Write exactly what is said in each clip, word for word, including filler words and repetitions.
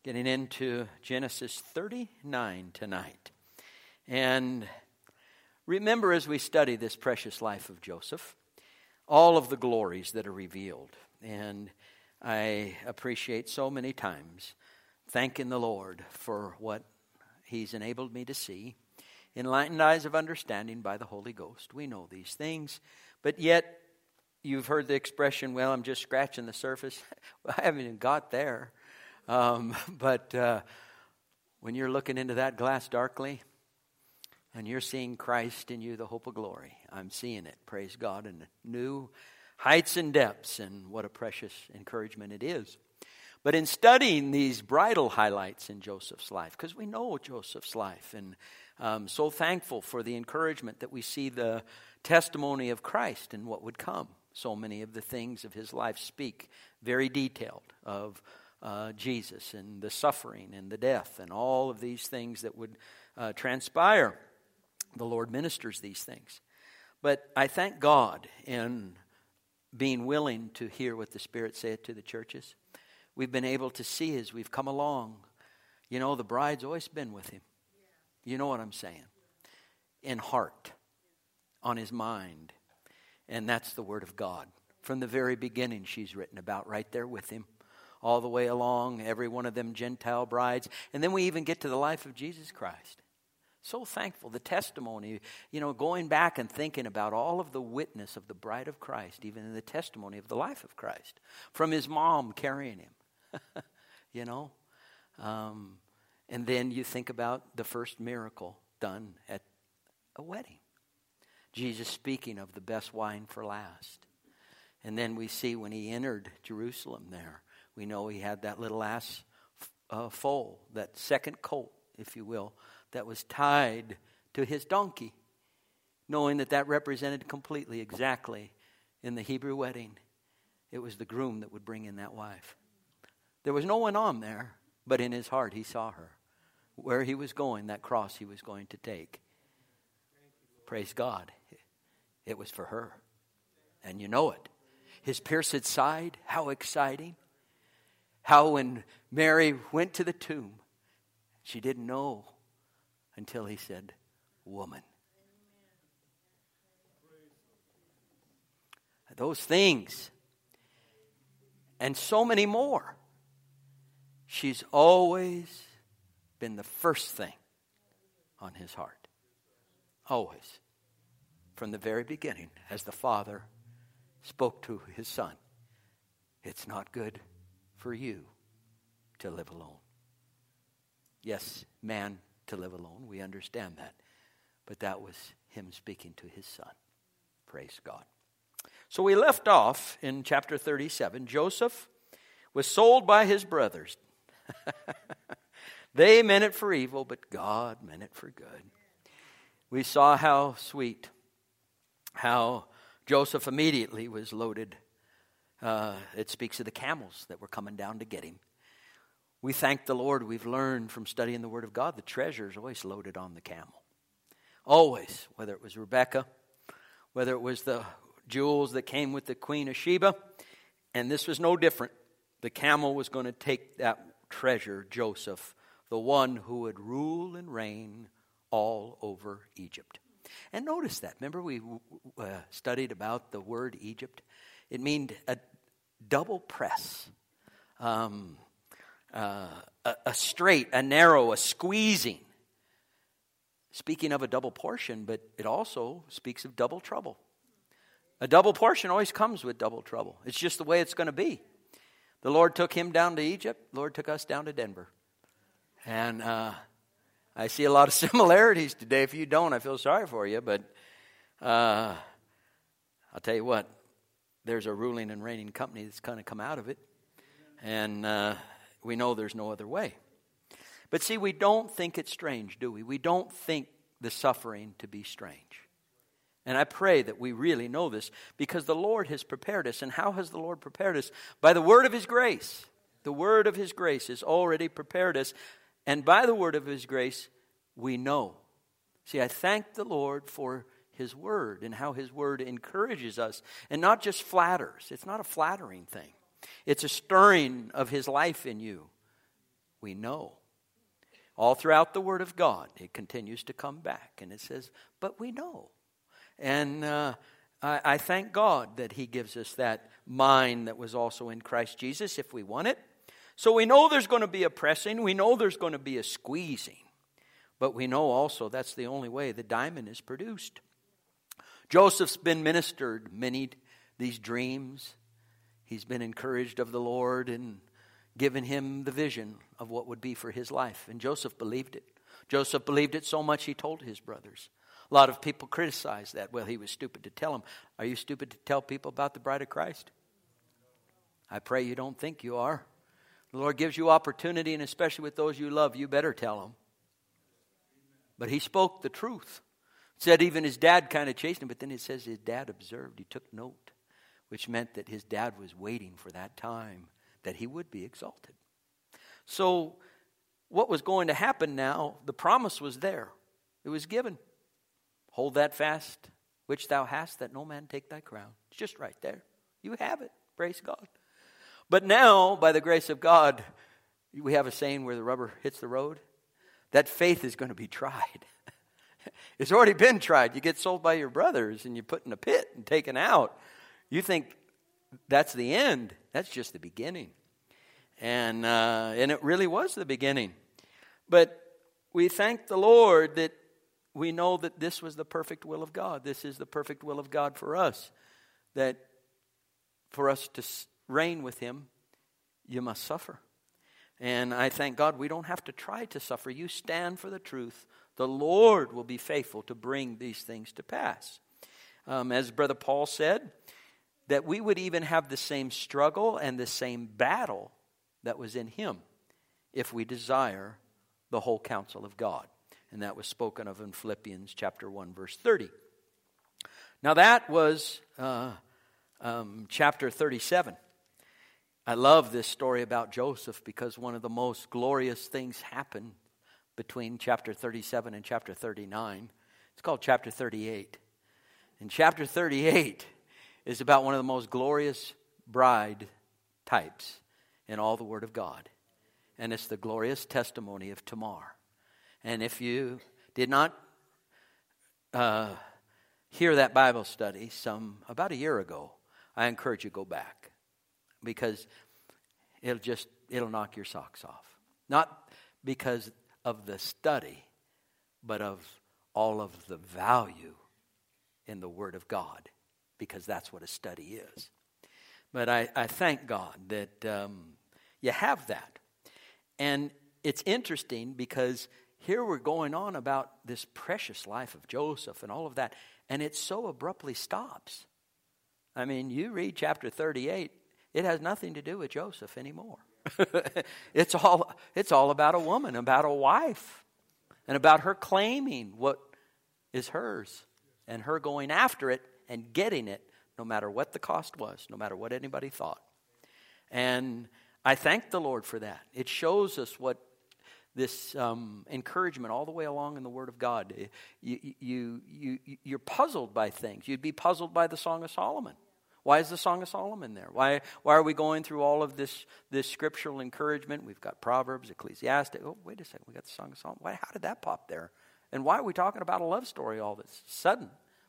Getting into Genesis thirty-nine tonight. And remember, as we study this precious life of Joseph, all of the glories that are revealed. And I appreciate so many times thanking the Lord for what He's enabled me to see. Enlightened eyes of understanding by the Holy Ghost. We know these things, but yet you've heard the expression, well, I'm just scratching the surface. I haven't even got there. Um, but uh, when you're looking into that glass darkly and you're seeing Christ in you, the hope of glory, I'm seeing it, praise God, in new heights and depths, and what a precious encouragement it is. But in studying these bridal highlights in Joseph's life, because we know Joseph's life, and um, so thankful for the encouragement that we see the testimony of Christ and what would come. So many of the things of his life speak very detailed of Uh, Jesus and the suffering and the death and all of these things that would uh, transpire. The Lord ministers these things. But I thank God in being willing to hear what the Spirit saith to the churches. We've been able to see as we've come along. You know, the bride's always been with him. You know what I'm saying? In heart, on his mind. And that's the Word of God. From the very beginning she's written about, right there with him. All the way along, every one of them Gentile brides. And then we even get to the life of Jesus Christ. So thankful. The testimony, you know, going back and thinking about all of the witness of the bride of Christ, even in the testimony of the life of Christ. From his mom carrying him, you know. Um, and then you think about the first miracle done at a wedding. Jesus speaking of the best wine for last. And then we see when he entered Jerusalem there, we know he had that little ass uh, foal, that second colt, if you will, that was tied to his donkey, knowing that that represented completely, exactly, in the Hebrew wedding, it was the groom that would bring in that wife. There was no one on there, but in his heart he saw her. Where he was going, that cross he was going to take. Praise God. It was for her. And you know it. His pierced side, how exciting. How when Mary went to the tomb, she didn't know until he said, woman. Those things and so many more. She's always been the first thing on his heart. Always. From the very beginning, as the Father spoke to his Son, it's not good for you to live alone. Yes, man to live alone. We understand that. But that was him speaking to his Son. Praise God. So we left off in chapter thirty-seven. Joseph was sold by his brothers. They meant it for evil, but God meant it for good. We saw how sweet, how Joseph immediately was loaded. Uh, it speaks of the camels that were coming down to get him. We thank the Lord. We've learned from studying the Word of God, the treasure is always loaded on the camel. Always, whether it was Rebekah, whether it was the jewels that came with the Queen of Sheba, and this was no different. The camel was going to take that treasure, Joseph, the one who would rule and reign all over Egypt. And notice that. Remember we uh, studied about the word Egypt? It meant a double press, um, uh, a, a straight, a narrow, a squeezing. Speaking of a double portion, but it also speaks of double trouble. A double portion always comes with double trouble. It's just the way it's going to be. The Lord took him down to Egypt. The Lord took us down to Denver. And uh, I see a lot of similarities today. If you don't, I feel sorry for you. But uh, I'll tell you what. There's a ruling and reigning company that's going to come out of it. And uh, we know there's no other way. But see, we don't think it's strange, do we? We don't think the suffering to be strange. And I pray that we really know this because the Lord has prepared us. And how has the Lord prepared us? By the word of His grace. The word of His grace has already prepared us. And by the word of His grace, we know. See, I thank the Lord for His word and how His word encourages us and not just flatters. It's not a flattering thing. It's a stirring of His life in you. We know. All throughout the Word of God, it continues to come back. And it says, but we know. And uh, I, I thank God that He gives us that mind that was also in Christ Jesus if we want it. So we know there's going to be a pressing. We know there's going to be a squeezing. But we know also that's the only way the diamond is produced. Joseph's been ministered many these dreams. He's been encouraged of the Lord and given him the vision of what would be for his life. And Joseph believed it. Joseph believed it so much he told his brothers. A lot of people criticize that. Well, he was stupid to tell them. Are you stupid to tell people about the bride of Christ? I pray you don't think you are. The Lord gives you opportunity, and especially with those you love, you better tell them. But he spoke the truth. It said even his dad kind of chased him, but then it says his dad observed. He took note, which meant that his dad was waiting for that time that he would be exalted. So what was going to happen now, the promise was there. It was given. Hold that fast, which thou hast, that no man take thy crown. It's just right there. You have it. Praise God. But now, by the grace of God, we have a saying where the rubber hits the road. That faith is going to be tried. It's already been tried. You get sold by your brothers and you're put in a pit and taken out. You think that's the end. That's just the beginning. And uh, and it really was the beginning. But we thank the Lord that we know that this was the perfect will of God. This is the perfect will of God for us. That for us to reign with Him, you must suffer. And I thank God we don't have to try to suffer. You stand for the truth. The Lord will be faithful to bring these things to pass. Um, as Brother Paul said, that we would even have the same struggle and the same battle that was in Him if we desire the whole counsel of God. And that was spoken of in Philippians chapter one, verse thirty. Now that was uh, um, chapter thirty-seven. I love this story about Joseph because one of the most glorious things happened between chapter thirty-seven and chapter thirty-nine. It's called chapter thirty-eight. And chapter thirty-eight is about one of the most glorious bride types in all the Word of God. And it's the glorious testimony of Tamar. And if you did not uh, hear that Bible study some about a year ago, I encourage you to go back. Because it'll just, it'll knock your socks off. Not because of the study, but of all of the value in the Word of God. Because that's what a study is. But I, I thank God that um, you have that. And it's interesting because here we're going on about this precious life of Joseph and all of that. And it so abruptly stops. I mean, you read chapter thirty-eight. It has nothing to do with Joseph anymore. it's all it's all about a woman, about a wife, and about her claiming what is hers and her going after it and getting it no matter what the cost was, no matter what anybody thought. And I thank the Lord for that. It shows us what this um, encouragement all the way along in the Word of God. You, you, you, you're puzzled by things. You'd be puzzled by the Song of Solomon. Why is the Song of Solomon there? Why why are we going through all of this this scriptural encouragement? We've got Proverbs, Ecclesiastes. Oh, wait a second. We got the Song of Solomon. Why, how did that pop there? And why are we talking about a love story all this sudden?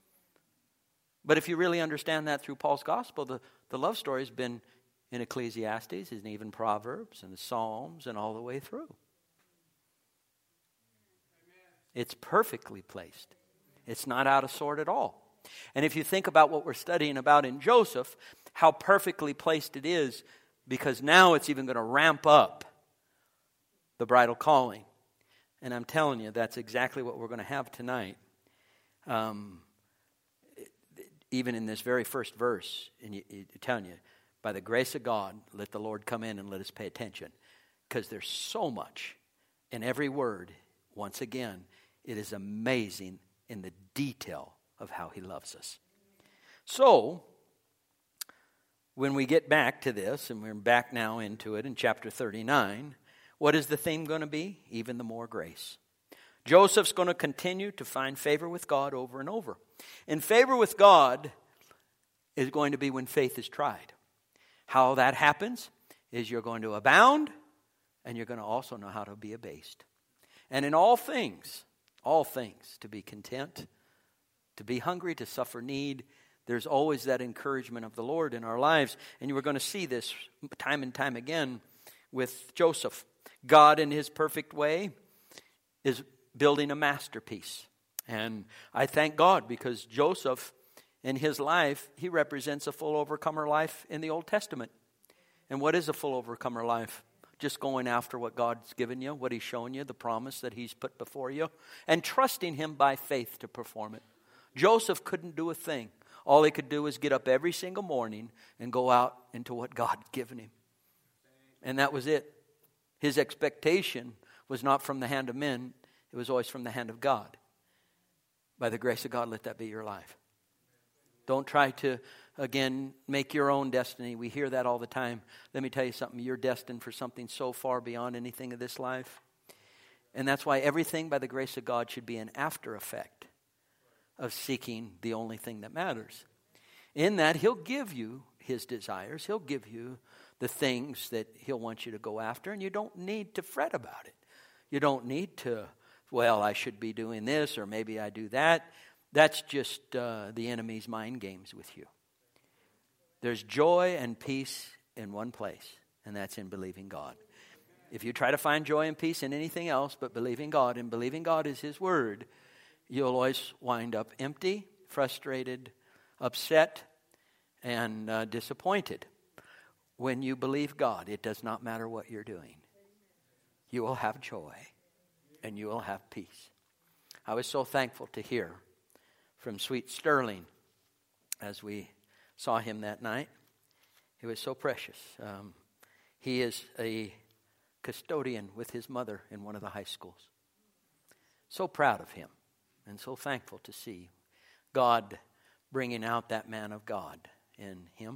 But if you really understand that through Paul's gospel, the, the love story has been in Ecclesiastes and even Proverbs and the Psalms and all the way through. It's perfectly placed. It's not out of sort at all. And if you think about what we're studying about in Joseph, how perfectly placed it is, because now it's even going to ramp up the bridal calling. And I'm telling you, that's exactly what we're going to have tonight. Um, even in this very first verse, and you, you, telling you, by the grace of God, let the Lord come in and let us pay attention. Because there's so much in every word. Once again, it is amazing in the detail of how He loves us. So, when we get back to this, and we're back now into it in chapter thirty-nine, what is the theme going to be? Even the more grace. Joseph's going to continue to find favor with God over and over. And favor with God is going to be when faith is tried. How that happens is you're going to abound and you're going to also know how to be abased. And in all things, all things, to be content, to be hungry, to suffer need. There's always that encouragement of the Lord in our lives. And you are going to see this time and time again with Joseph. God, in his perfect way, is building a masterpiece. And I thank God because Joseph, in his life, he represents a full overcomer life in the Old Testament. And what is a full overcomer life? Just going after what God's given you, what he's shown you, the promise that he's put before you, and trusting him by faith to perform it. Joseph couldn't do a thing. All he could do was get up every single morning and go out into what God had given him. And that was it. His expectation was not from the hand of men. It was always from the hand of God. By the grace of God, let that be your life. Don't try to, again, make your own destiny. We hear that all the time. Let me tell you something. You're destined for something so far beyond anything of this life. And that's why everything by the grace of God should be an after effect of seeking the only thing that matters. In that, he'll give you his desires. He'll give you the things that he'll want you to go after. And you don't need to fret about it. You don't need to, well, I should be doing this or maybe I do that. That's just uh, the enemy's mind games with you. There's joy and peace in one place, and that's in believing God. If you try to find joy and peace in anything else but believing God, and believing God is his word, you'll always wind up empty, frustrated, upset, and uh, disappointed. When you believe God, it does not matter what you're doing. You will have joy, and you will have peace. I was so thankful to hear from Sweet Sterling as we saw him that night. He was so precious. Um, he is a custodian with his mother in one of the high schools. So proud of him and so thankful to see God bringing out that man of God in him.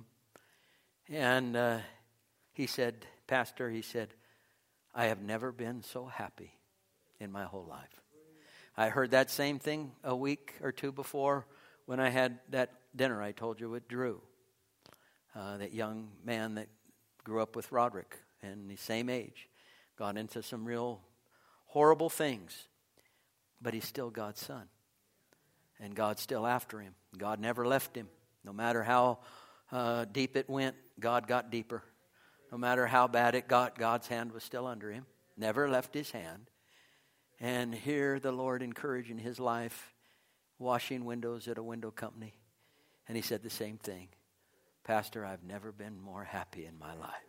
And uh, he said, Pastor, he said, I have never been so happy in my whole life. I heard that same thing a week or two before when I had that dinner I told you with Drew. Uh, that young man that grew up with Roderick and the same age. Got into some real horrible things. But he's still God's son. And God's still after him. God never left him. No matter how uh, deep it went, God got deeper. No matter how bad it got, God's hand was still under him. Never left his hand. And here the Lord encouraging his life, washing windows at a window company. And he said the same thing. Pastor, I've never been more happy in my life.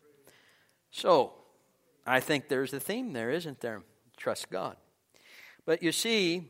So, I think there's a theme there, isn't there? Trust God. But you see,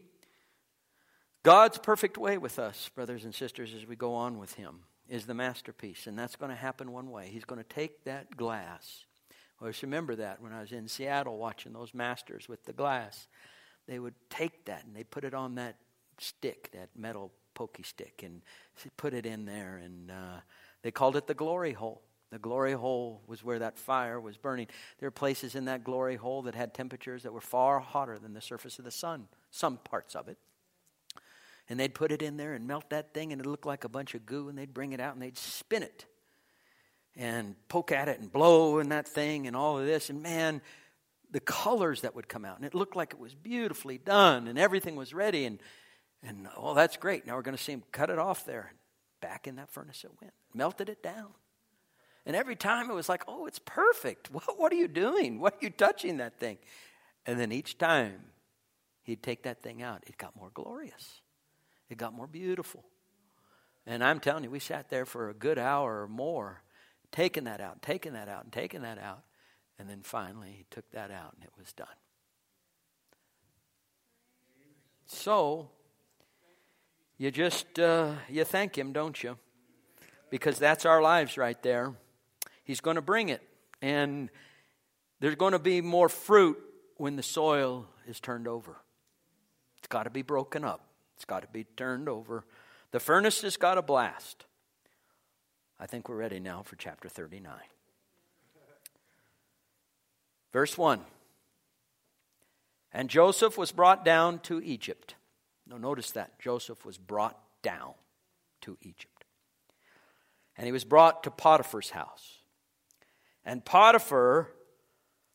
God's perfect way with us, brothers and sisters, as we go on with him, is the masterpiece. And that's going to happen one way. He's going to take that glass. I always remember that when I was in Seattle watching those masters with the glass. They would take that and they put it on that stick, that metal pokey stick, and put it in there. And uh, they called it the glory hole. The glory hole was where that fire was burning. There are places in that glory hole that had temperatures that were far hotter than the surface of the sun, some parts of it. And they'd put it in there and melt that thing, and it looked like a bunch of goo, and they'd bring it out and they'd spin it and poke at it and blow in that thing and all of this. And man, the colors that would come out, and it looked like it was beautifully done and everything was ready. And, and oh, that's great. Now we're going to see him cut it off there. Back in that furnace it went. Melted it down. And every time it was like, oh, it's perfect. What, what are you doing? What are you touching that thing? And then each time he'd take that thing out, it got more glorious. It got more beautiful. And I'm telling you, we sat there for a good hour or more, taking that out, taking that out, and taking that out. And then finally he took that out and it was done. So, you just, uh, you thank him, don't you? Because that's our lives right there. He's going to bring it. And there's going to be more fruit when the soil is turned over. It's got to be broken up. It's got to be turned over. The furnace has got to blast. I think we're ready now for chapter thirty-nine. Verse one. And Joseph was brought down to Egypt. Now notice that. Joseph was brought down to Egypt. And he was brought to Potiphar's house. And Potiphar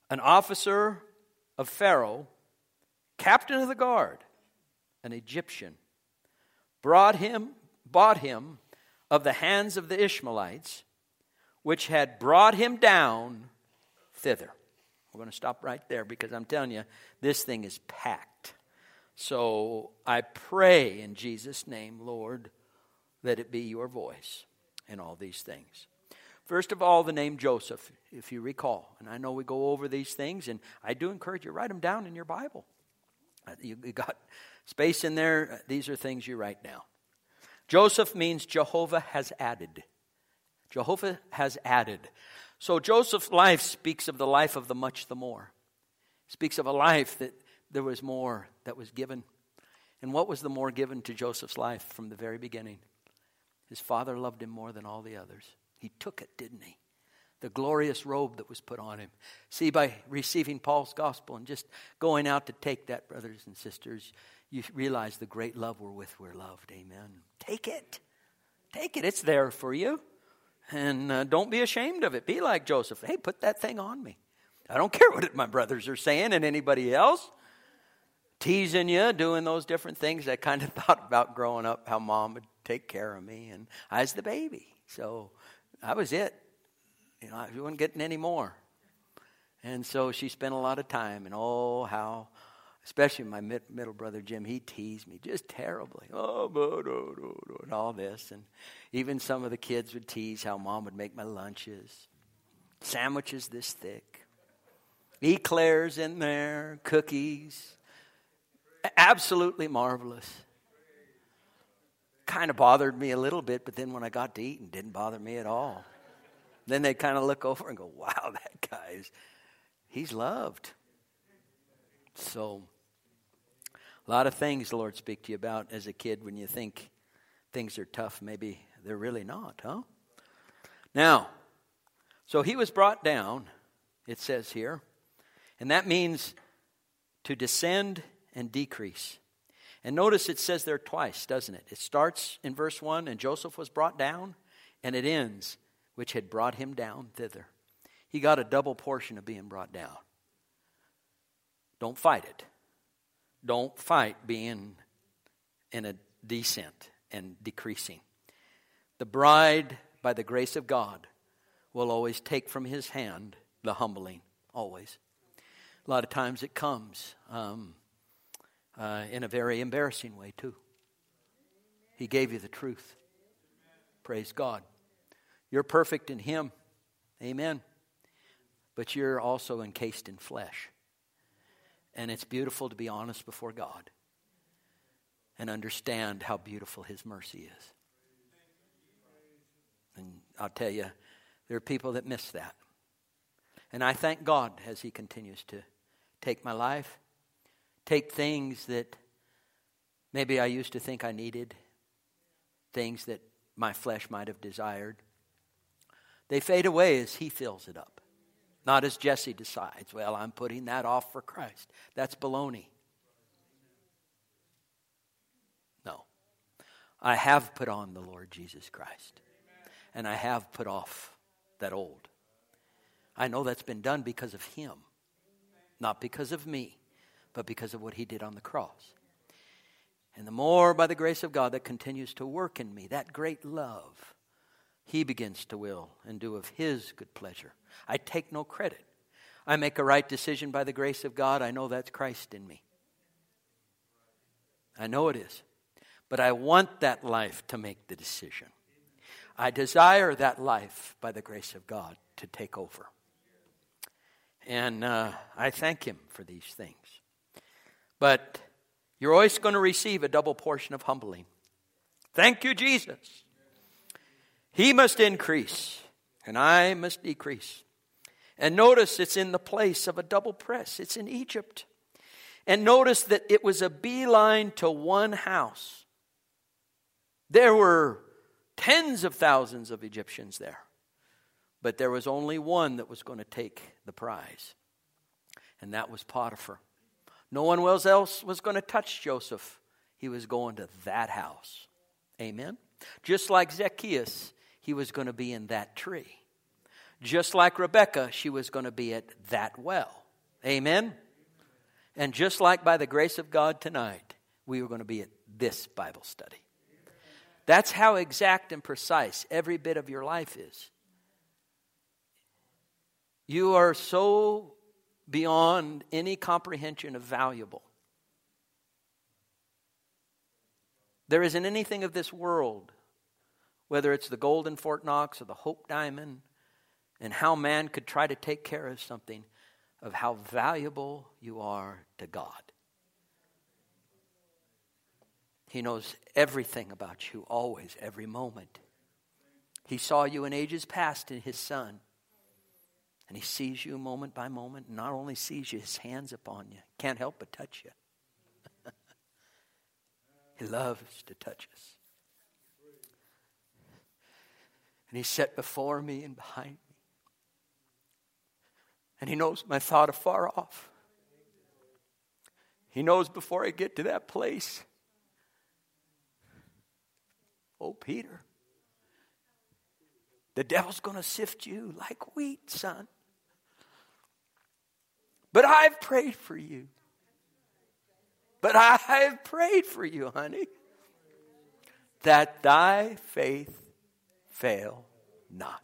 an officer of Pharaoh, captain of the guard, an Egyptian, brought him, bought him of the hands of the Ishmaelites, which had brought him down thither. We're going to stop right there because I'm telling you, this thing is packed. So I pray in Jesus' name, Lord, let it be your voice in all these things. First of all, the name Joseph, if you recall. And I know we go over these things, and I do encourage you, write them down in your Bible. You got space in there. These are things you write down. Joseph means Jehovah has added. Jehovah has added. So Joseph's life speaks of the life of the much the more. It speaks of a life that there was more that was given. And what was the more given to Joseph's life from the very beginning? His father loved him more than all the others. He took it, didn't he? The glorious robe that was put on him. See, by receiving Paul's gospel and just going out to take that, brothers and sisters, you realize the great love wherewith we're loved. Amen. Take it. Take it. It's there for you. And uh, don't be ashamed of it. Be like Joseph. Hey, put that thing on me. I don't care what it, my brothers are saying and anybody else. Teasing you, doing those different things. I kind of thought about growing up how mom would take care of me. And I was the baby. So I was it. You know, I wasn't getting any more. And so she spent a lot of time. And oh, how, especially my mid, middle brother Jim, he teased me just terribly. Oh, no, no, no, no, and all this. And even some of the kids would tease how mom would make my lunches. Sandwiches this thick. Eclairs in there, cookies. Absolutely marvelous. Kind of bothered me a little bit, but then when I got to eat, it didn't bother me at all. Then they kind of look over and go, wow, that guy's, he's loved. So, a lot of things the Lord speak to you about as a kid when you think things are tough. Maybe they're really not, huh? Now, so he was brought down, it says here. And that means to descend and decrease. And notice it says there twice, doesn't it? It starts in verse one, and Joseph was brought down, and it ends, which had brought him down thither. He got a double portion of being brought down. Don't fight it. Don't fight being in a descent and decreasing. The bride, by the grace of God, will always take from his hand the humbling, always. A lot of times it comes um, uh, in a very embarrassing way too. He gave you the truth. Praise God. You're perfect in him. Amen. But you're also encased in flesh. And it's beautiful to be honest before God and understand how beautiful his mercy is. And I'll tell you, there are people that miss that. And I thank God as he continues to take my life, take things that maybe I used to think I needed, things that my flesh might have desired. They fade away as he fills it up. Not as Jesse decides, well, I'm putting that off for Christ. That's baloney. No. I have put on the Lord Jesus Christ. And I have put off that old. I know that's been done because of him. Not because of me, but because of what he did on the cross. And the more by the grace of God that continues to work in me, that great love, he begins to will and do of his good pleasure. I take no credit. I make a right decision by the grace of God. I know that's Christ in me. I know it is. But I want that life to make the decision. I desire that life by the grace of God to take over. And uh, I thank him for these things. But you're always going to receive a double portion of humbling. Thank you, Jesus. He must increase, and I must decrease. And notice it's in the place of a double press. It's in Egypt. And notice that it was a beeline to one house. There were tens of thousands of Egyptians there. But there was only one that was going to take the prize. And that was Potiphar. No one else was going to touch Joseph. He was going to that house. Amen? Just like Zacchaeus, he was going to be in that tree. Just like Rebekah, she was going to be at that well. Amen? And just like by the grace of God tonight, we were going to be at this Bible study. That's how exact and precise every bit of your life is. You are so beyond any comprehension of valuable. There isn't anything of this world, whether it's the golden Fort Knox or the Hope Diamond, and how man could try to take care of something, of how valuable you are to God. He knows everything about you, always, every moment. He saw you in ages past in His Son. And He sees you moment by moment. Not only sees you, His hand's upon you. Can't help but touch you. He loves to touch us. And He's set before me and behind me. And He knows my thought afar off. He knows before I get to that place. Oh, Peter, the devil's going to sift you like wheat, son. But I've prayed for you. But I've prayed for you, honey, that thy faith fail not.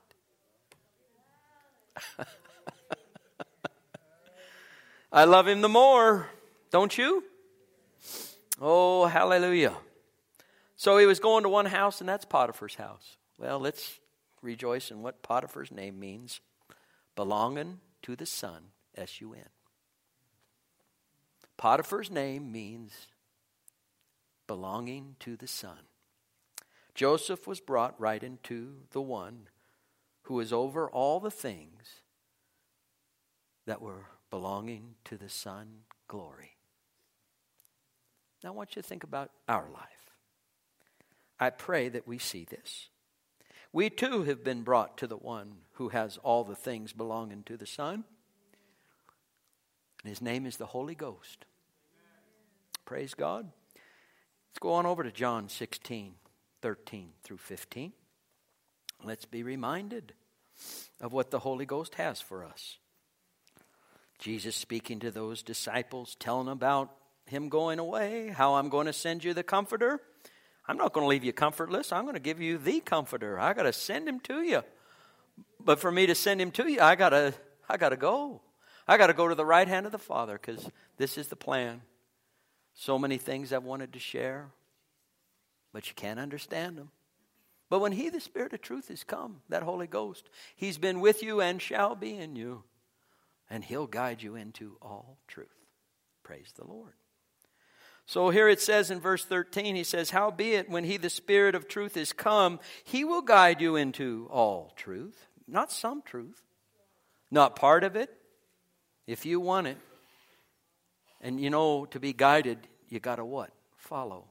I love Him the more, don't you? Oh, hallelujah. So he was going to one house, and that's Potiphar's house. Well, let's rejoice in what Potiphar's name means. Belonging to the Son, S U N. Potiphar's name means belonging to the Son. Joseph was brought right into the one who is over all the things that were belonging to the Son, glory. Now I want you to think about our life. I pray that we see this. We too have been brought to the one who has all the things belonging to the Son. And His name is the Holy Ghost. Praise God. Let's go on over to John sixteen, thirteen through fifteen. Let's be reminded of what the Holy Ghost has for us. Jesus speaking to those disciples, telling about Him going away, how I'm going to send you the Comforter. I'm not going to leave you comfortless. I'm going to give you the Comforter. I got to send Him to you. But for me to send Him to you, I got to I got to go. I got to go to the right hand of the Father, because this is the plan. So many things I've wanted to share, but you can't understand them. But when He, the Spirit of truth, is come, that Holy Ghost, He's been with you and shall be in you. And He'll guide you into all truth. Praise the Lord. So here it says in verse thirteen, He says, howbeit when He, the Spirit of truth, is come, He will guide you into all truth. Not some truth. Not part of it. If you want it. And you know, to be guided, you got to what? Follow.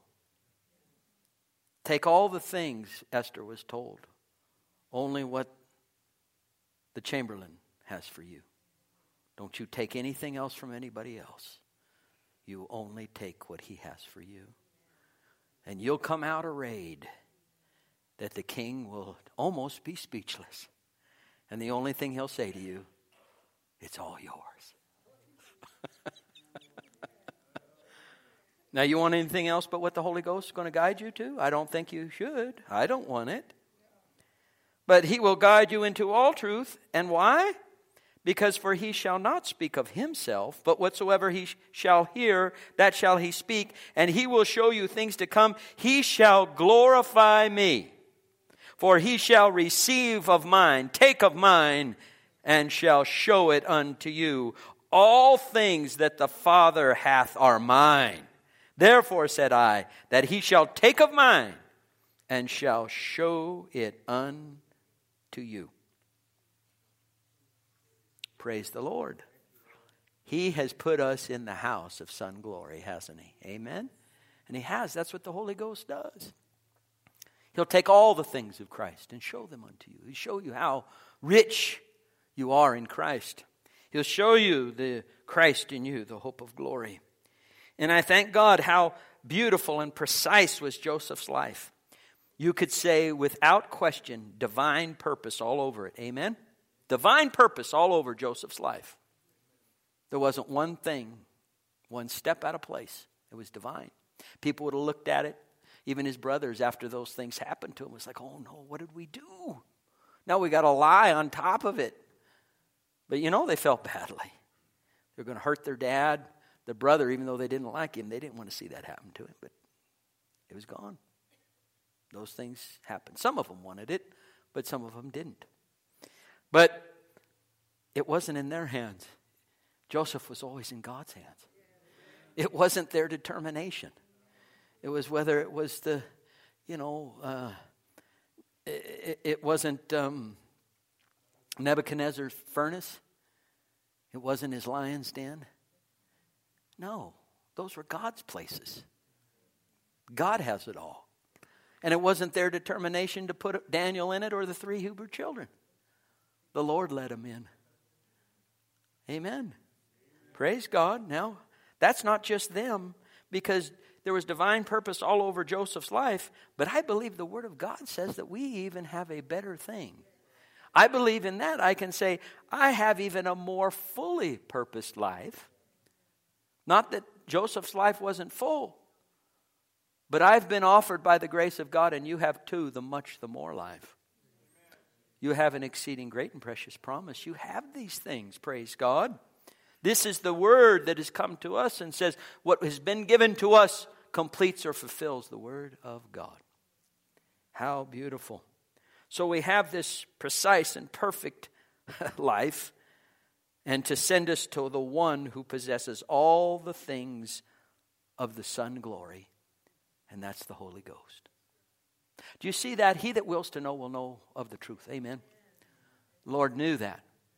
Take all the things Esther was told. Only what the Chamberlain has for you. Don't you take anything else from anybody else. You only take what he has for you. And you'll come out arrayed that the king will almost be speechless. And the only thing he'll say to you, it's all yours. Now, you want anything else but what the Holy Ghost is going to guide you to? I don't think you should. I don't want it. But He will guide you into all truth. And why? Because for He shall not speak of Himself, but whatsoever He shall hear, that shall He speak. And He will show you things to come. He shall glorify Me. For He shall receive of mine, take of mine, and shall show it unto you. All things that the Father hath are mine. Therefore said I, that He shall take of mine, and shall show it unto you. Praise the Lord. He has put us in the house of Son glory, hasn't He? Amen? And He has. That's what the Holy Ghost does. He'll take all the things of Christ and show them unto you. He'll show you how rich you are in Christ. He'll show you the Christ in you, the hope of glory. And I thank God how beautiful and precise was Joseph's life. You could say without question, divine purpose all over it. Amen? Divine purpose all over Joseph's life. There wasn't one thing, one step out of place. It was divine. People would have looked at it. Even his brothers, after those things happened to him, was like, oh no, what did we do? Now we got to lie on top of it. But you know, they felt badly. They're going to hurt their dad, their brother, even though they didn't like him. They didn't want to see that happen to him, but it was gone. Those things happened. Some of them wanted it, but some of them didn't. But it wasn't in their hands. Joseph was always in God's hands. It wasn't their determination. It was whether it was the, you know, uh, it, it wasn't um, Nebuchadnezzar's furnace. It wasn't his lion's den. No, those were God's places. God has it all. And it wasn't their determination to put Daniel in it or the three Hebrew children. The Lord led them in. Amen. Praise God. Now, that's not just them, because there was divine purpose all over Joseph's life, but I believe the Word of God says that we even have a better thing. I believe in that. I can say, I have even a more fully purposed life. Not that Joseph's life wasn't full, but I've been offered by the grace of God, and you have too, the much the more life. You have an exceeding great and precious promise. You have these things, praise God. This is the word that has come to us and says, what has been given to us completes or fulfills the word of God. How beautiful. So we have this precise and perfect life, and to send us to the one who possesses all the things of the Son glory, and that's the Holy Ghost. Do you see that? He that wills to know will know of the truth. Amen. The Lord knew that.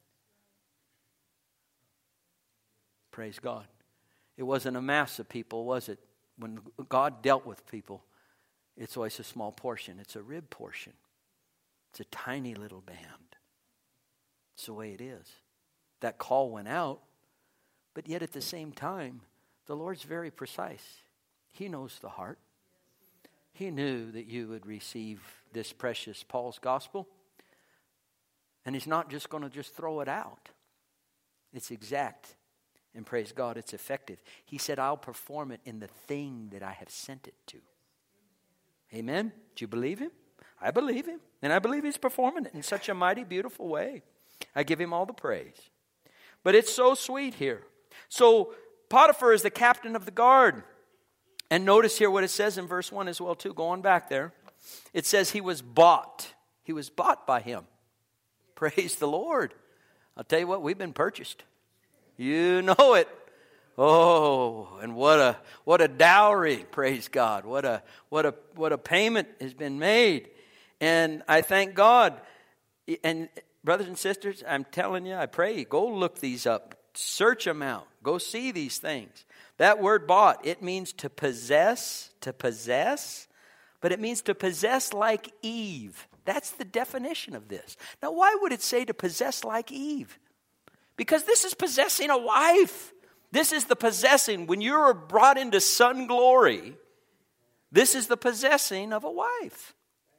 Praise God. It wasn't a mass of people, was it? When God dealt with people, it's always a small portion. It's a rib portion. It's a tiny little band. It's the way it is. That call went out, but yet at the same time, the Lord's very precise. He knows the heart. He knew that you would receive this precious Paul's gospel. And He's not just going to just throw it out. It's exact. And praise God, it's effective. He said, I'll perform it in the thing that I have sent it to. Amen? Do you believe Him? I believe Him. And I believe He's performing it in such a mighty, beautiful way. I give Him all the praise. But it's so sweet here. So Potiphar is the captain of the guard. And notice here what it says in verse one as well too. Go on back there. It says he was bought. He was bought by him. Praise the Lord. I'll tell you what, we've been purchased. You know it. Oh, and what a what a dowry, praise God. What a what a what a payment has been made. And I thank God. And brothers and sisters, I'm telling you, I pray, go look these up. Search them out. Go see these things. That word bought, it means to possess, to possess, but it means to possess like Eve. That's the definition of this. Now, why would it say to possess like Eve? Because this is possessing a wife. This is the possessing. When you're brought into son glory, this is the possessing of a wife.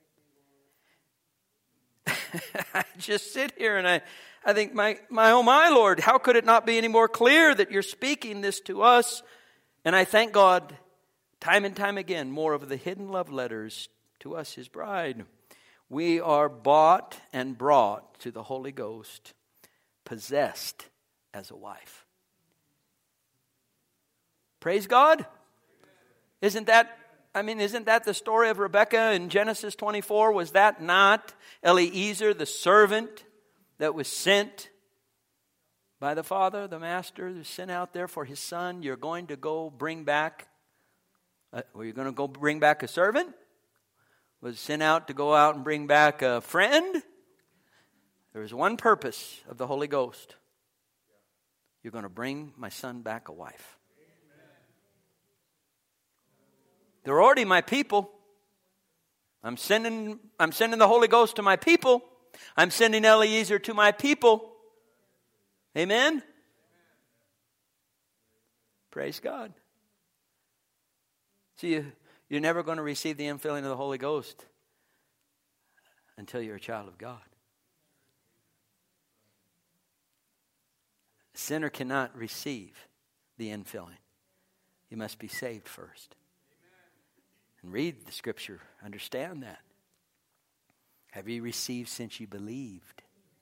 I just sit here and I, I think, my, my oh my Lord, how could it not be any more clear that you're speaking this to us? And I thank God, time and time again, more of the hidden love letters to us, His bride. We are bought and brought to the Holy Ghost, possessed as a wife. Praise God. Isn't that, I mean, isn't that the story of Rebekah in Genesis twenty-four? Was that not Eliezer, the servant that was sent by the father, the master, was sent out there for his son? You're going to go bring back, uh, were you going to go bring back a servant? Was sent out to go out and bring back a friend? There is one purpose of the Holy Ghost. You're going to bring my son back a wife. They're already my people. I'm sending, I'm sending the Holy Ghost to my people. I'm sending Eliezer to my people. Amen? Praise God. See, you, you're never going to receive the infilling of the Holy Ghost until you're a child of God. A sinner cannot receive the infilling. You must be saved first. And read the scripture. Understand that. Have you received since you believed?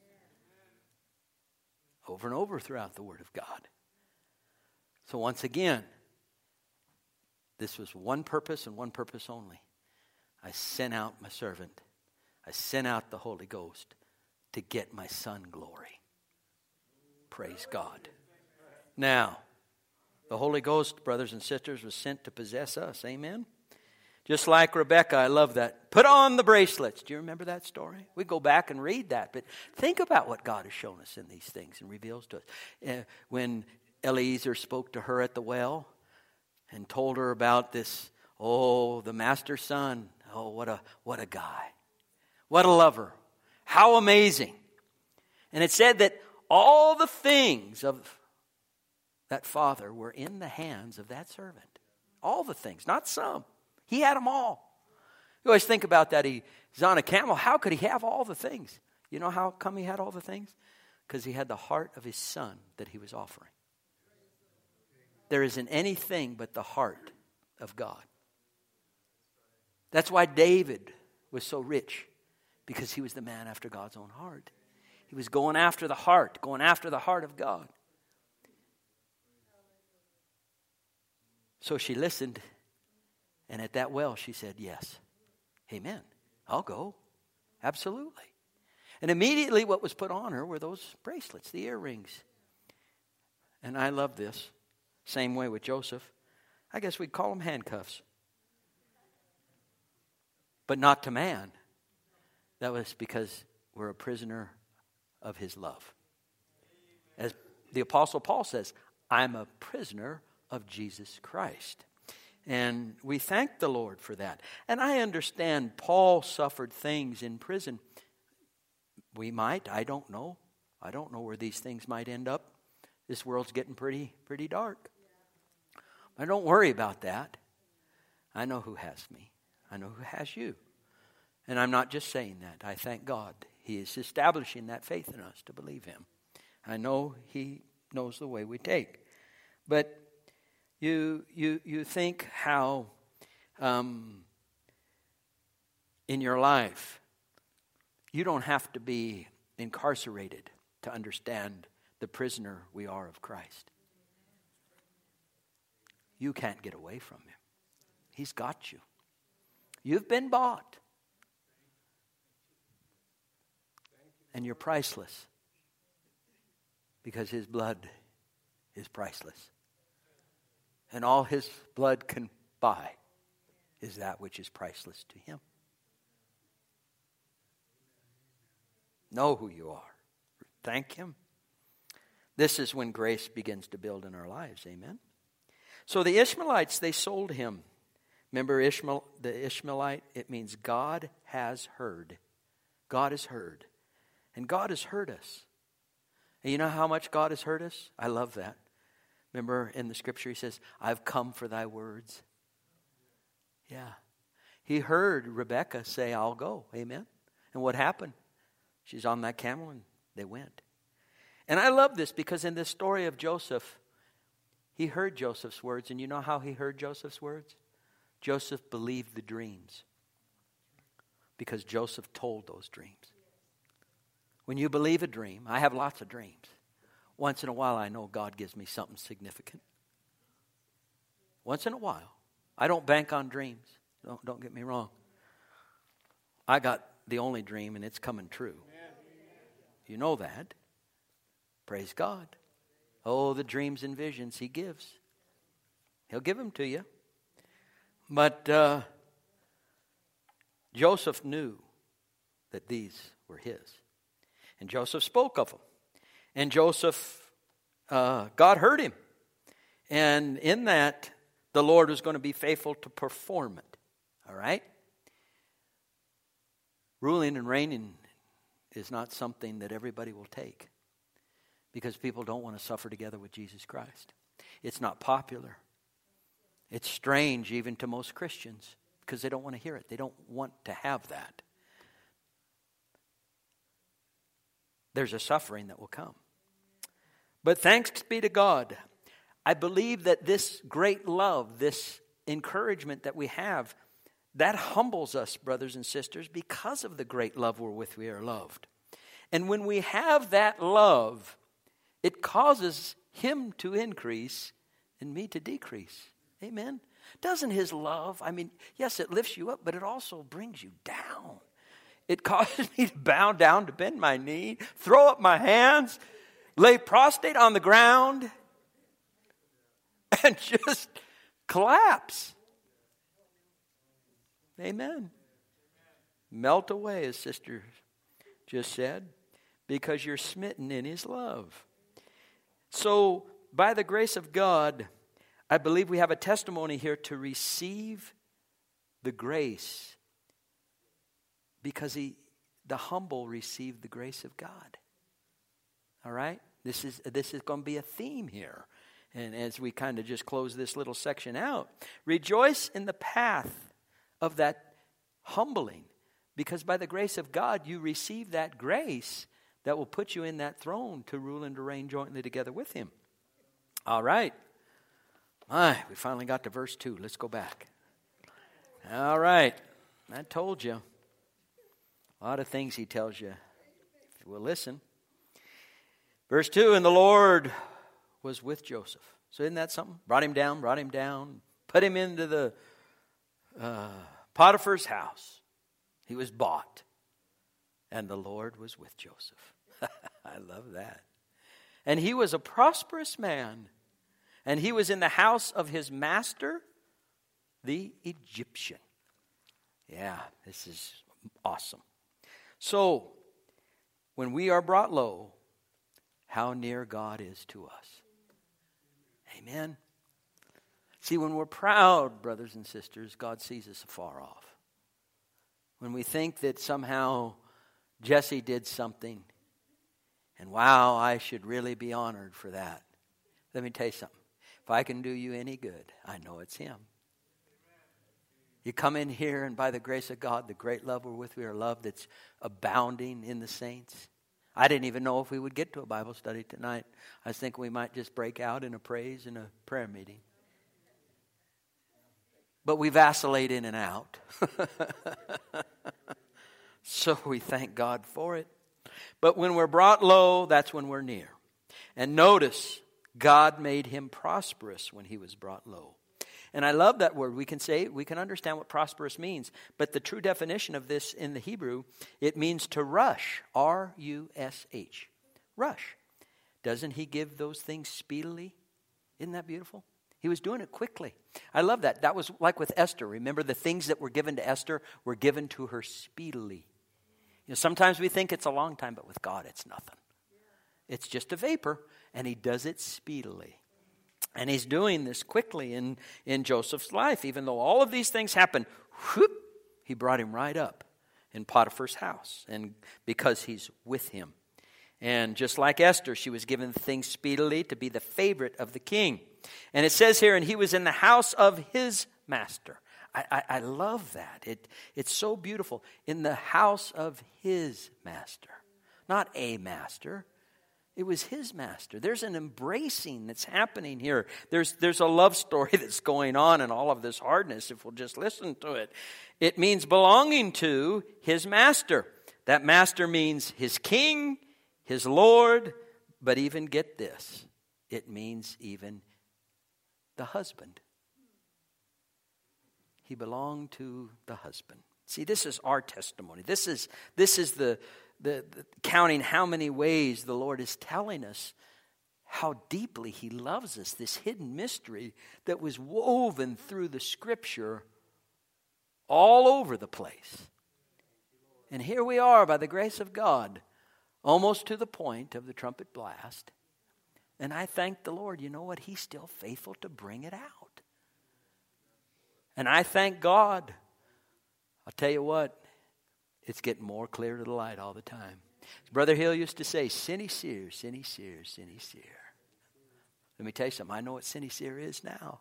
Over and over throughout the Word of God. So once again, this was one purpose and one purpose only. I sent out my servant. I sent out the Holy Ghost to get my Son glory. Praise God. Now, the Holy Ghost, brothers and sisters, was sent to possess us. Amen? Just like Rebecca, I love that. Put on the bracelets. Do you remember that story? We go back and read that. But think about what God has shown us in these things and reveals to us. Uh, when Eliezer spoke to her at the well and told her about this, oh, the master's son. Oh, what a, what a guy. What a lover. How amazing. And it said that all the things of that father were in the hands of that servant. All the things, not some. He had them all. You always think about that. He's on a camel. How could he have all the things? You know how come he had all the things? Because he had the heart of his son that he was offering. There isn't anything but the heart of God. That's why David was so rich. Because he was the man after God's own heart. He was going after the heart. Going after the heart of God. So she listened. And at that well, she said, yes. Amen. I'll go. Absolutely. And immediately what was put on her were those bracelets, the earrings. And I love this. Same way with Joseph. I guess we'd call them handcuffs. But not to man. That was because we're a prisoner of his love. As the Apostle Paul says, I'm a prisoner of Jesus Christ. And we thank the Lord for that. And I understand Paul suffered things in prison. We might, I don't know. I don't know where these things might end up. This world's getting pretty, pretty dark. But don't worry about that. I know who has me. I know who has you. And I'm not just saying that. I thank God. He is establishing that faith in us to believe him. I know he knows the way we take. But you you you think how um, in your life you don't have to be incarcerated to understand the prisoner we are of Christ. You can't get away from him. He's got you. You've been bought. And you're priceless. Because his blood is priceless. And all his blood can buy is that which is priceless to him. Know who you are. Thank him. This is when grace begins to build in our lives. Amen. So the Ishmaelites, they sold him. Remember Ishmael, the Ishmaelite? It means God has heard. God has heard. And God has heard us. And you know how much God has heard us? I love that. Remember in the scripture he says, I've come for thy words. Yeah. He heard Rebekah say, I'll go. Amen. And what happened? She's on that camel and they went. And I love this because in this story of Joseph, he heard Joseph's words. And you know how he heard Joseph's words? Joseph believed the dreams. Because Joseph told those dreams. When you believe a dream, I have lots of dreams. Once in a while, I know God gives me something significant. Once in a while. I don't bank on dreams. Don't, don't get me wrong. I got the only dream, and it's coming true. You know that. Praise God. Oh, the dreams and visions he gives. He'll give them to you. But uh, Joseph knew that these were his. And Joseph spoke of them. And Joseph, uh, God heard him. And in that, the Lord was going to be faithful to perform it. All right? Ruling and reigning is not something that everybody will take. Because people don't want to suffer together with Jesus Christ. It's not popular. It's strange even to most Christians. Because they don't want to hear it. They don't want to have that. There's a suffering that will come. But thanks be to God, I believe that this great love, this encouragement that we have, that humbles us, brothers and sisters, because of the great love wherewith we are loved. And when we have that love, it causes Him to increase and me to decrease. Amen? Doesn't His love, I mean, yes, it lifts you up, but it also brings you down. It causes me to bow down, to bend my knee, throw up my hands, lay prostrate on the ground, and just collapse. Amen. Melt away, as Sister just said, because you're smitten in His love. So, by the grace of God, I believe we have a testimony here to receive the grace, because he, the humble receive the grace of God. All right? This is, this is going to be a theme here. And as we kind of just close this little section out, rejoice in the path of that humbling, because by the grace of God, you receive that grace that will put you in that throne to rule and to reign jointly together with Him. All right. My, we finally got to verse two. Let's go back. All right. I told you. A lot of things He tells you, if you will listen. Verse two, and the Lord was with Joseph. So isn't that something? Brought him down, brought him down, put him into the uh, Potiphar's house. He was bought. And the Lord was with Joseph. I love that. And he was a prosperous man. And he was in the house of his master, the Egyptian. Yeah, this is awesome. So, when we are brought low, how near God is to us. Amen. See, when we're proud, brothers and sisters, God sees us afar off. When we think that somehow Jesse did something, and wow, I should really be honored for that. Let me tell you something. If I can do you any good, I know it's Him. You come in here, and by the grace of God, the great love wherewith we are loved, that's abounding in the saints. I didn't even know if we would get to a Bible study tonight. I was thinking we might just break out in a praise and a prayer meeting. But we vacillate in and out. So we thank God for it. But when we're brought low, that's when we're near. And notice, God made him prosperous when he was brought low. And I love that word. We can say, we can understand what prosperous means. But the true definition of this in the Hebrew, it means to rush. R U S H. Rush. Doesn't he give those things speedily? Isn't that beautiful? He was doing it quickly. I love that. That was like with Esther. Remember, the things that were given to Esther were given to her speedily. You know, sometimes we think it's a long time, but with God, it's nothing. It's just a vapor, and he does it speedily. And he's doing this quickly in, in Joseph's life. Even though all of these things happened, whoop, he brought him right up in Potiphar's house, and because he's with him. And just like Esther, she was given things speedily to be the favorite of the king. And it says here, and he was in the house of his master. I, I, I love that. It, it's so beautiful. In the house of his master. Not a master. It was his master. There's an embracing that's happening here. There's, there's a love story that's going on in all of this hardness, if we'll just listen to it. It means belonging to his master. That master means his king, his Lord, but even get this, it means even the husband. He belonged to the husband. See, this is our testimony. This is this is the, the, the counting how many ways the Lord is telling us how deeply he loves us, this hidden mystery that was woven through the scripture all over the place. And here we are, by the grace of God, almost to the point of the trumpet blast. And I thank the Lord. You know what? He's still faithful to bring it out. And I thank God. I'll tell you what, it's getting more clear to the light all the time. Brother Hill used to say, Cindy Sear, Cindy Sear, Cindy Sear. Let me tell you something. I know what Cindy Sear is now.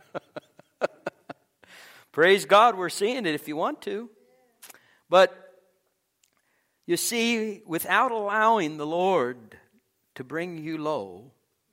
Praise God, we're seeing it if you want to. But you see, without allowing the Lord to bring you low,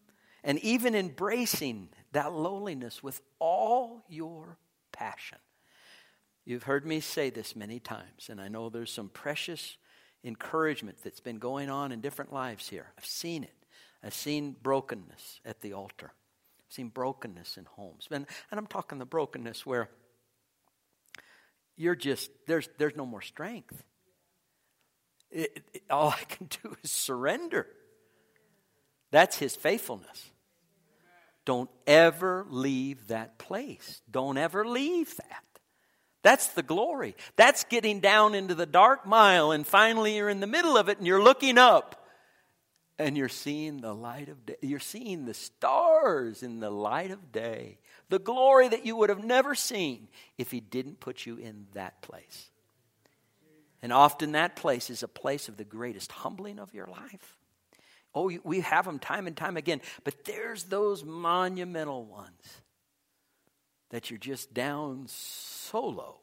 and even embracing that lowliness with all your passion. You've heard me say this many times, and I know there's some precious encouragement that's been going on in different lives here. I've seen it. I've seen brokenness at the altar. I've seen brokenness in homes. And, and I'm talking the brokenness where you're just, there's, there's no more strength. It, it, all I can do is surrender. That's His faithfulness. Don't ever leave that place. Don't ever leave that. That's the glory. That's getting down into the dark mile, and finally you're in the middle of it and you're looking up and you're seeing the light of day. You're seeing the stars in the light of day. The glory that you would have never seen if He didn't put you in that place. And often that place is a place of the greatest humbling of your life. Oh, we have them time and time again. But there's those monumental ones that you're just down so low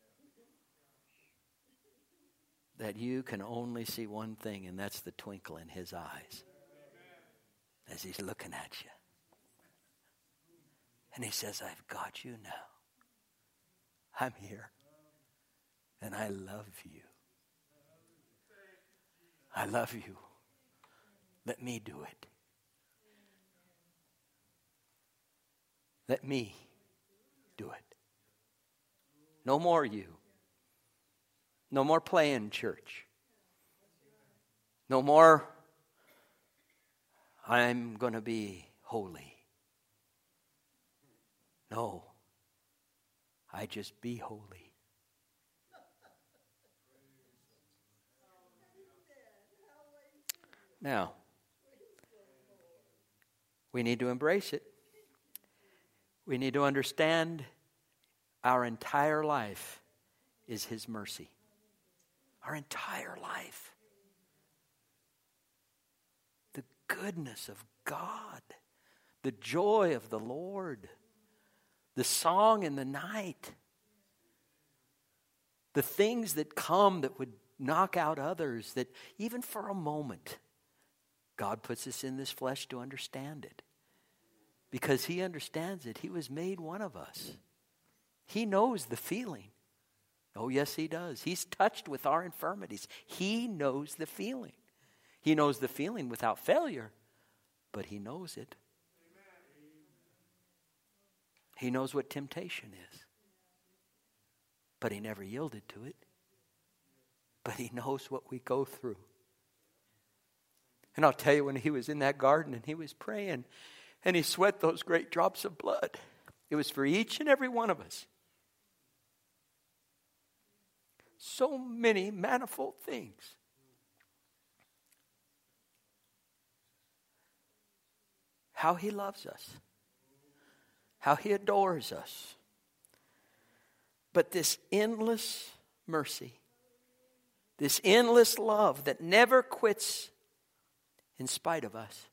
that you can only see one thing, and that's the twinkle in His eyes as He's looking at you. And He says, I've got you now. I'm here. And I love you. I love you. Let me do it. Let me do it. No more you. No more playing church. No more, I'm going to be holy. No. I just be holy. Now, we need to embrace it. We need to understand our entire life is His mercy. Our entire life. The goodness of God. The joy of the Lord. The song in the night. The things that come that would knock out others, that even for a moment, God puts us in this flesh to understand it. Because He understands it. He was made one of us. He knows the feeling. Oh, yes, He does. He's touched with our infirmities. He knows the feeling. He knows the feeling without failure, but He knows it. He knows what temptation is, but He never yielded to it. But He knows what we go through. And I'll tell you, when He was in that garden and He was praying and He sweat those great drops of blood, it was for each and every one of us. So many manifold things. How He loves us. How He adores us. But this endless mercy, this endless love that never quits in spite of us.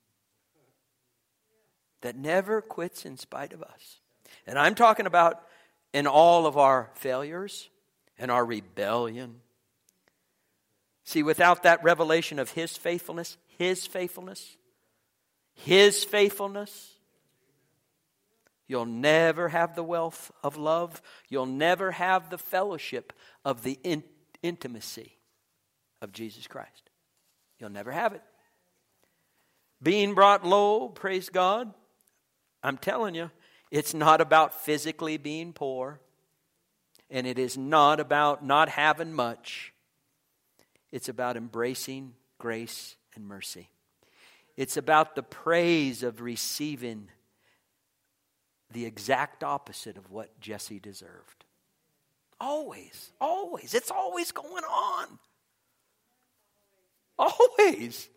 That never quits in spite of us. And I'm talking about in all of our failures and our rebellion. See, without that revelation of His faithfulness, His faithfulness, His faithfulness, you'll never have the wealth of love. You'll never have the fellowship of the in- intimacy of Jesus Christ. You'll never have it. Being brought low, praise God, I'm telling you, it's not about physically being poor. And it is not about not having much. It's about embracing grace and mercy. It's about the praise of receiving the exact opposite of what Jesse deserved. Always, always. It's always going on. Always.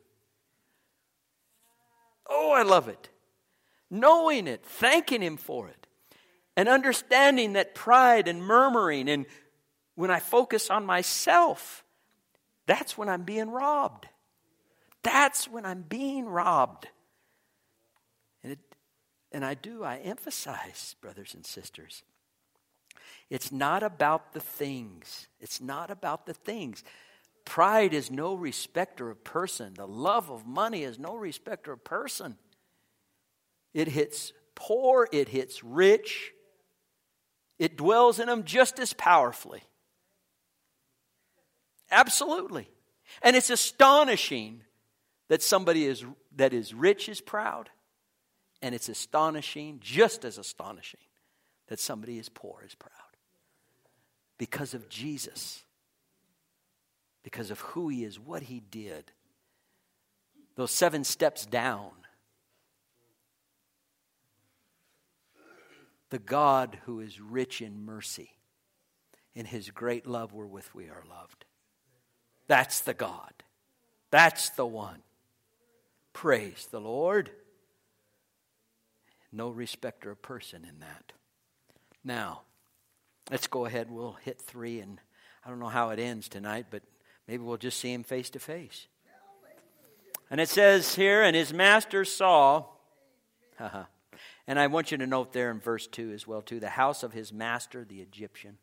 Oh, I love it. Knowing it, thanking Him for it. And understanding that pride and murmuring, and when I focus on myself, that's when I'm being robbed. That's when I'm being robbed. And, it, and I do, I emphasize, brothers and sisters, it's not about the things. It's not about the things. Pride is no respecter of person. The love of money is no respecter of person. It hits poor. It hits rich. It dwells in them just as powerfully. Absolutely. And it's astonishing that somebody is that is rich is proud. And it's astonishing, just as astonishing, that somebody is poor is proud. Because of Jesus. Because of who He is, what He did. Those seven steps down. The God who is rich in mercy. In His great love wherewith we are loved. That's the God. That's the one. Praise the Lord. No respecter of person in that. Now, let's go ahead. We'll hit three, and I don't know how it ends tonight, but maybe we'll just see Him face to face. And it says here, and his master saw, and I want you to note there in verse two as well too, the house of his master, the Egyptian.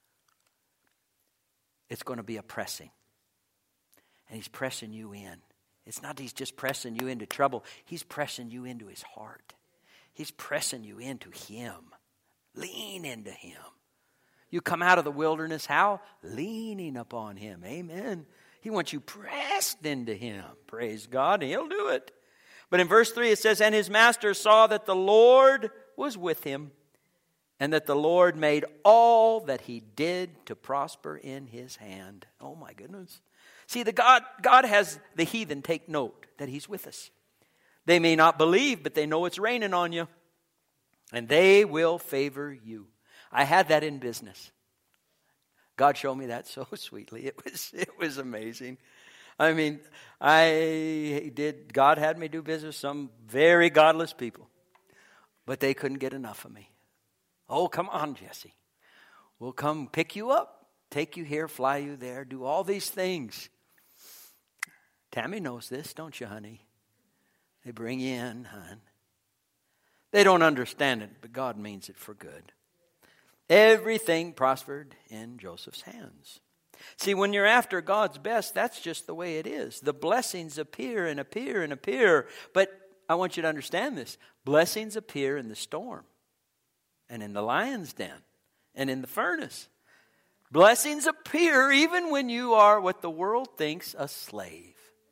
It's going to be a pressing. And he's pressing you in. It's not that he's just pressing you into trouble. He's pressing you into his heart. He's pressing you into Him. Lean into Him. You come out of the wilderness, how? Leaning upon Him. Amen. He wants you pressed into Him. Praise God. He'll do it. But in verse three it says, and his master saw that the Lord was with him, and that the Lord made all that he did to prosper in his hand. Oh my goodness. See, the God, God has the heathen take note that He's with us. They may not believe, but they know it's raining on you. And they will favor you. I had that in business. God showed me that so sweetly. It was it was amazing. I mean, I did. God had me do business with some very godless people, but they couldn't get enough of me. Oh, come on, Jesse. We'll come pick you up, take you here, fly you there, do all these things. Tammy knows this, don't you, honey? They bring you in, hon. They don't understand it, but God means it for good. Everything prospered in Joseph's hands. See, when you're after God's best, that's just the way it is. The blessings appear and appear and appear. But I want you to understand this. Blessings appear in the storm and in the lion's den and in the furnace. Blessings appear even when you are what the world thinks a slave.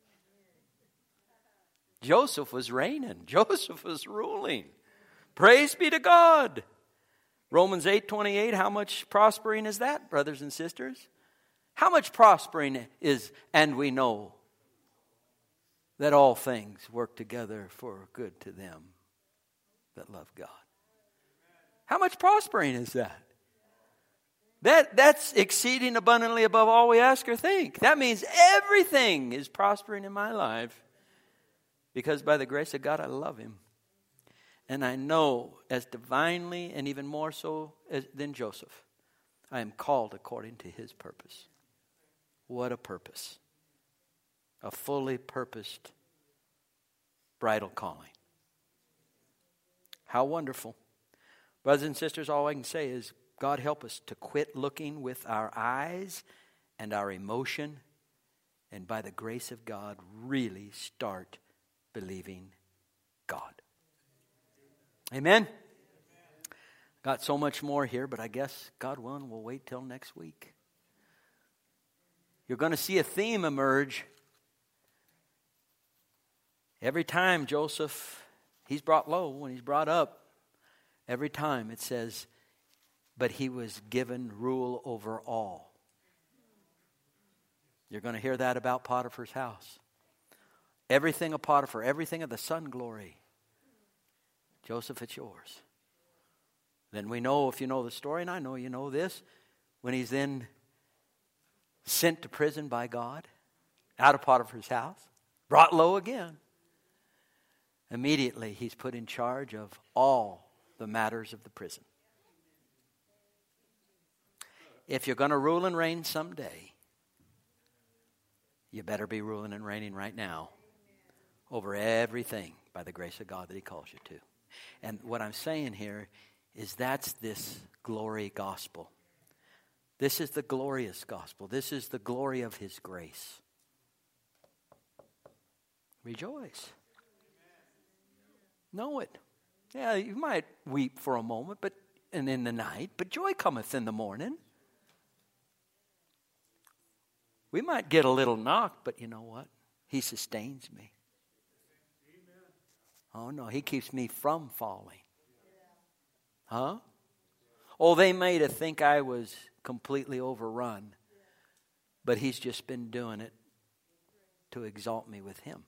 Joseph was reigning. Joseph was ruling. Praise be to God. Romans eight twenty-eight, how much prospering is that, brothers and sisters? How much prospering is, and we know that all things work together for good to them that love God. How much prospering is that? That that's exceeding abundantly above all we ask or think. That means everything is prospering in my life. Because by the grace of God, I love Him. And I know as divinely and even more so as, than Joseph, I am called according to His purpose. What a purpose. A fully purposed bridal calling. How wonderful. Brothers and sisters, all I can say is God help us to quit looking with our eyes and our emotion, and by the grace of God, really start believing God. Amen. Got so much more here, but I guess, God willing, we'll wait till next week. You're going to see a theme emerge. Every time Joseph, he's brought low, when he's brought up, every time it says, but he was given rule over all. You're going to hear that about Potiphar's house. Everything of Potiphar, everything of the son glory. Joseph, it's yours. Then we know, if you know the story, and I know you know this, when he's then sent to prison by God, out of Potiphar's house, brought low again. Immediately he's put in charge of all the matters of the prison. If you're going to rule and reign someday, you better be ruling and reigning right now over everything by the grace of God that He calls you to. And what I'm saying here is that's this glory gospel. This is the glorious gospel. This is the glory of His grace. Rejoice. Know it. Yeah, you might weep for a moment, but and in the night, but joy cometh in the morning. We might get a little knocked, but you know what? He sustains me. Oh no, he keeps me from falling. Huh? Oh, they made it think I was completely overrun. But he's just been doing it to exalt me with him.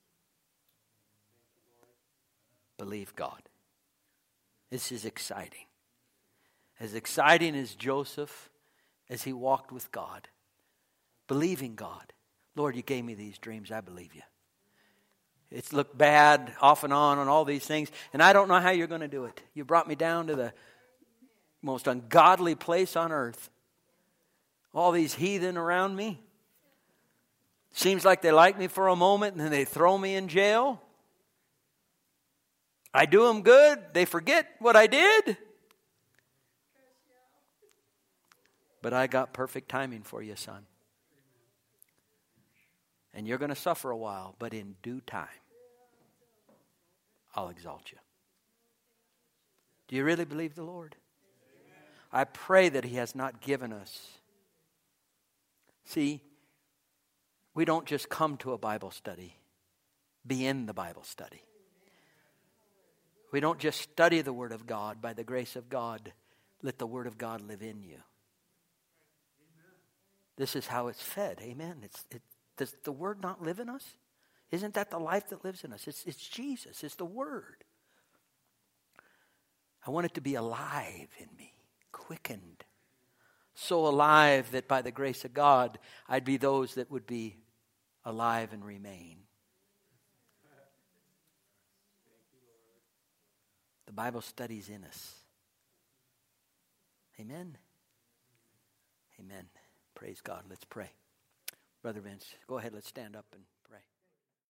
Believe God. This is exciting. As exciting as Joseph, as he walked with God. Believing God. Lord, you gave me these dreams. I believe you. It's looked bad off and on and all these things. And I don't know how you're going to do it. You brought me down to the most ungodly place on earth. All these heathen around me. Seems like they like me for a moment and then they throw me in jail. I do them good. They forget what I did. But I got perfect timing for you, son. And you're going to suffer a while, but in due time, I'll exalt you. Do you really believe the Lord? I pray that he has not given us. See, we don't just come to a Bible study, be in the Bible study. We don't just study the Word of God by the grace of God. Let the Word of God live in you. This is how it's fed. Amen. It's, it, does the Word not live in us? Isn't that the life that lives in us? It's, it's Jesus. It's the Word. I want it to be alive in me, quickened. So alive that by the grace of God, I'd be those that would be alive and remain. The Bible study's in us. Amen. Amen. Praise God. Let's pray. Brother Vince, go ahead. Let's stand up and pray.